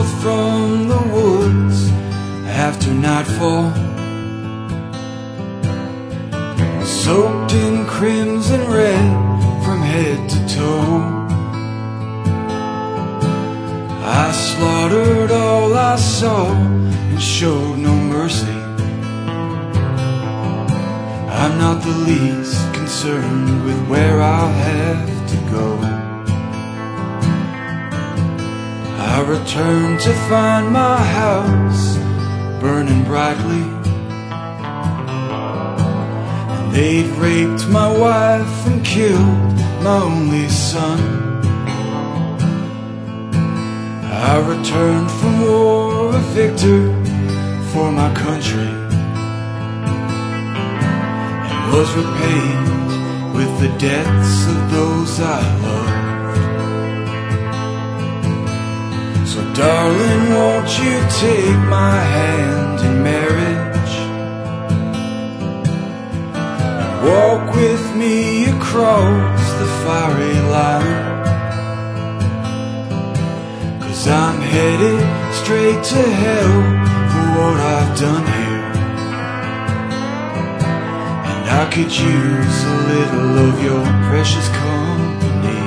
forth from the woods after nightfall, soaked in crimson red from head to toe. I slaughtered all I saw and showed no mercy. I'm not the least concerned with where I'll have to go. I returned to find my house burning brightly, and they'd raped my wife and killed my only son. I returned from war a victor for my country, and was repaid with the debts of those I loved. So darling, won't you take my hand in marriage and walk with me across the fiery line? 'Cause I'm headed straight to hell for what I've done here, and I could use a little of your precious company.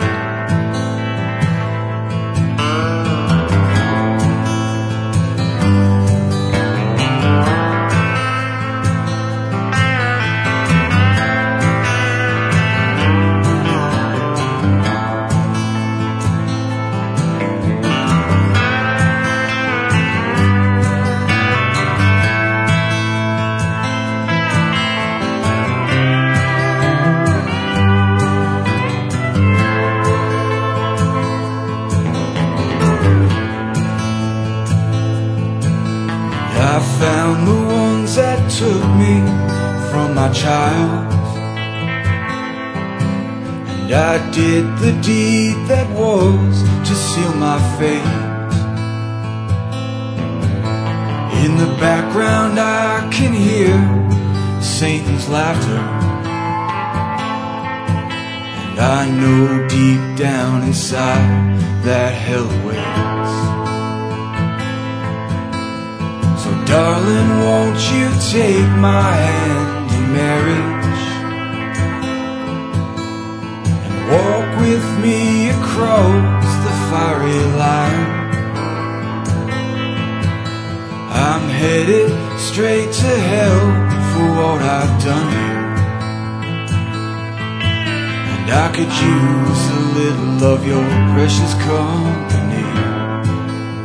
I found the ones that took me from my child, and I did the deed that was to seal my fate. In the background I can hear Satan's laughter, and I know deep down inside that hell awaits. So darling, won't you take my hand in marriage and walk with me across the fiery line? I'm headed straight to hell for what I've done here, and I could use a little of your precious company.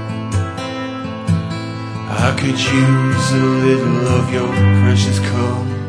I could use a little of your precious company.